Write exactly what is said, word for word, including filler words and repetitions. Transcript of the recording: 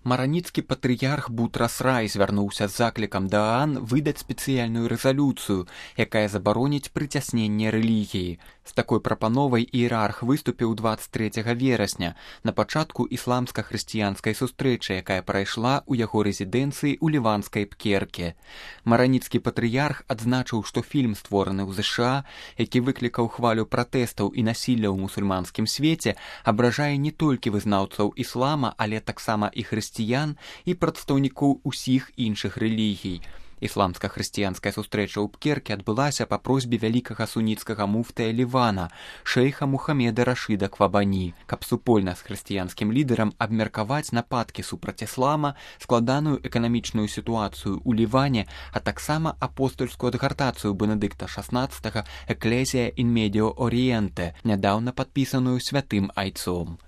Мараніцкі патрыярх Бутрас Рай звярнуўся з заклікам да ААН выдаць спецыяльную рэзалюцыю, якая забароніць прыцясненне рэлігіі. З такой прапановай іерарх выступіў дваццаць трэцяга верасня на пачатку ісламска-хрысціянскай сустрэчы, якая прайшла ў яго рэзідэнцыі ў ліванскай Пкерке. Мараніцкі патрыярх адзначыў, што фільм, створаны ў ЗША, які выклікаў хвалю пратэстаў і насілля ў мусульманскім свеце, абражае не толькі вызнаўцаў іслама, але таксама і хрысціян і прадстаўнікоў усіх іншых рэлігій. Ісламска-хрысціянская сустрэча ў Пкерке адбылася па просьбе вялікага суніцкага муфтыя Лівана, шэйха Мухамеда Рашыда Квабані, каб супольна з хрысціянскім лідарам абмеркаваць нападкі супраць іслама, складаную эканамічную сітуацыю ў Ліване, а таксама апостольскую адгартацыю Бенедыкта шаснаццатага «Экклезія ін медіо оріенте», нядаўна падпісаную святым айцом.